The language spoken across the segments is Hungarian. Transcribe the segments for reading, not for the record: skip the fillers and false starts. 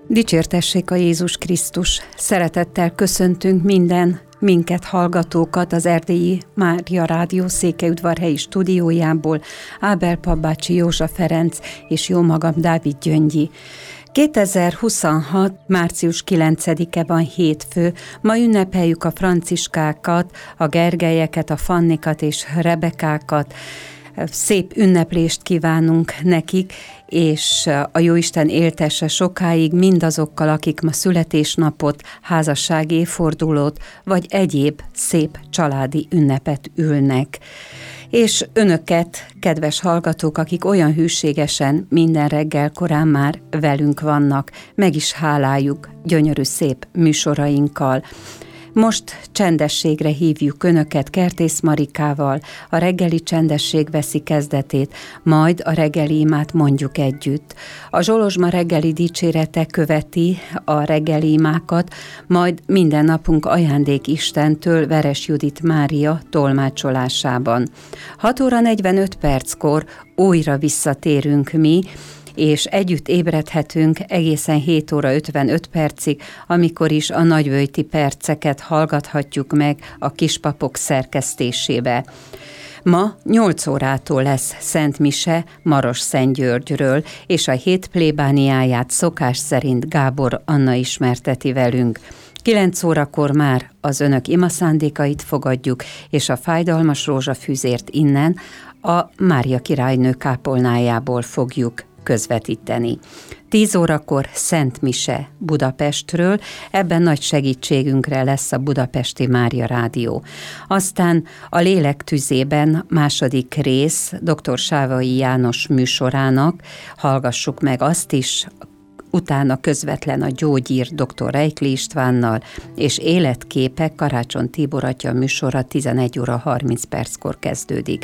Dicsértessék a Jézus Krisztus! Szeretettel köszöntünk minden minket hallgatókat az Erdélyi Mária Rádió Székelyudvarhelyi stúdiójából, Ábel Pabbácsi, Józsa Ferenc és jómagam Dávid Gyöngyi. 2026. március 9-e van hétfő, ma ünnepeljük a franciskákat, a Gergelyeket, a Fannikat és Rebekákat. Szép ünneplést kívánunk nekik, és a Jóisten éltesse sokáig mindazokkal, akik ma születésnapot, házassági évfordulót, vagy egyéb szép családi ünnepet ülnek. És önöket, kedves hallgatók, akik olyan hűségesen minden reggel korán már velünk vannak, meg is háláljuk gyönyörű szép műsorainkkal. Most csendességre hívjuk önöket Kertész Marikával, a reggeli csendesség veszi kezdetét, majd a reggeli imát mondjuk együtt. A Zsolozsma reggeli dicsérete követi a reggeli imákat, majd minden napunk ajándék Istentől Veres Judit Mária tolmácsolásában. 6 óra 45 perckor újra visszatérünk mi, és együtt ébredhetünk egészen 7 óra 55 percig, amikor is a nagyvölgyi perceket hallgathatjuk meg a kispapok szerkesztésébe. Ma 8 órától lesz Szent Mise Maros-Szentgyörgyről, és a hét plébániáját szokás szerint Gábor Anna ismerteti velünk. 9 órakor már az önök imaszándékait fogadjuk, és a fájdalmas rózsafűzért innen a Mária királynő kápolnájából fogjuk közvetíteni. 10 órakor Szent Mise Budapestről, ebben nagy segítségünkre lesz a Budapesti Mária Rádió. Aztán a Lélek tüzében második rész dr. Sávai János műsorának, hallgassuk meg azt is, utána közvetlen a gyógyír dr. Reikli Istvánnal, és életképek Karácsony Tibor atya műsora 11 óra 30 perckor kezdődik.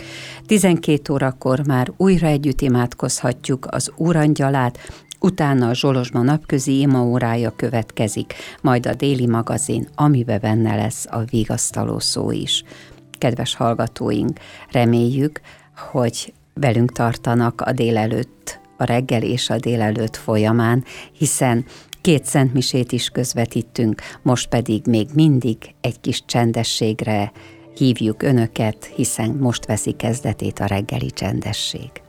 12 órakor már újra együtt imádkozhatjuk az Úrangyalát, utána a Zsolozsma napközi imaórája következik, majd a déli magazin, amiben benne lesz a vigasztaló szó is. Kedves hallgatóink, reméljük, hogy velünk tartanak a délelőtt, a reggel és a délelőtt folyamán, hiszen 2 szentmisét is közvetítünk, most pedig még mindig egy kis csendességre hívjuk önöket, hiszen most veszi kezdetét a reggeli csendesség.